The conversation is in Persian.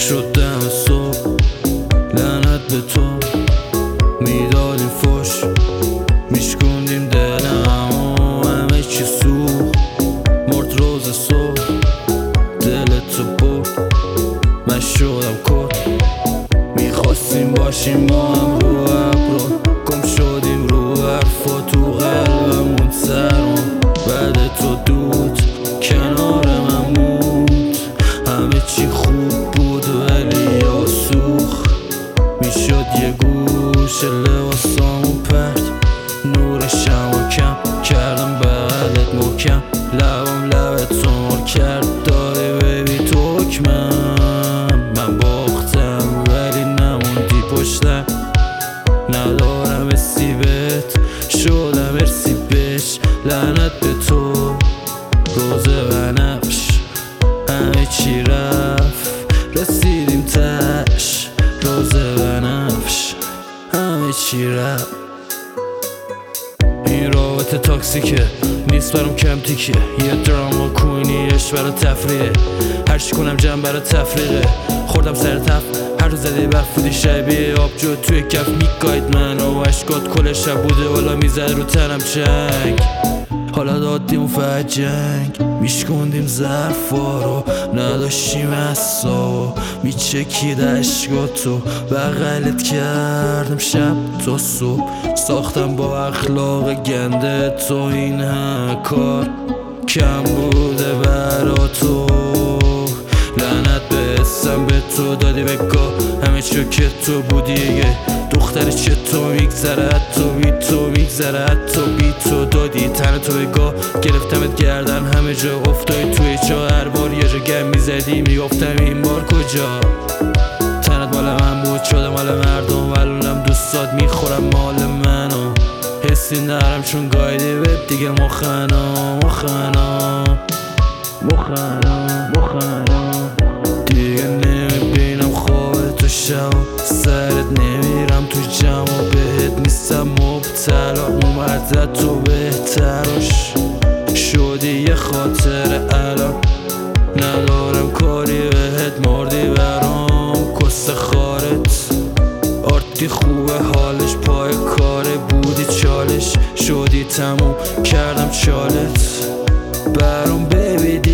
شد دم صبح لعنت به تو میدادیم فش میشکوندیم دلم و همه چی سوخت مرد روز صبح دلتو برد من شدم کت میخواستیم باشیم ما هم رو ابرو گم شدیم رو حرفا تو قلبمون سرم بعد تو دود کنار من بود همه چی خوب بود ولی آسوخ میشد یه گوش لباسامو پرد نور شمو کم کردم بغلت محکم لبم لبت سمر کرد داره ببی تو حکمم من باختم ولی نموندی پشتم ندارم اسیبت شدم ارسی بش لعنت به تو روز بنفش همه چی رفت رسیدیم تش روز بنفش همه چی رفت این رابطه تاکسیکه نیست برام کم تیکه یه دراما کوینیش برا تفریه هرچی کنم جمع برا تفریقه خوردم سر تف هر روز زده برفودی شبیه آبجو توی کف میگاید من و اشکات کل شب بوده والا میزد رو تنم چنگ حالا دادیم فجنگ میشکندیم ظرفا رو نداشتیم اصا میچکید اشکاتو بغلت کردم شب تا صبح ساختم با اخلاق گنده تو این کار کم بوده برا تو لعنت به اسم به تو دادی بگاه همه چو که تو بودی یه دختر چه تو میگذره تو بی تو میگذره تو بی تو دادی تن تو بگاه گرفتمت گردن همه جا افتایی توی چا هر بار یه جا گم میزدی میگفتم این بار کجا تنت مال من بود شده مال مردم ولونم دوستات میخورم مال منو حسی نرم چون گایدی وب دیگه مخنا دیگه نمیبینم خوابتو شب سرت نمیرم تو جمع بهت نیستم مبتلا اومد تو بهترش شدی یه خاطر الان ندارم کاری بهت مردی برام کس خارت آرتی خوبه حالش پای کاره بودی چالش شدی تموم کردم چالت برام ببیدی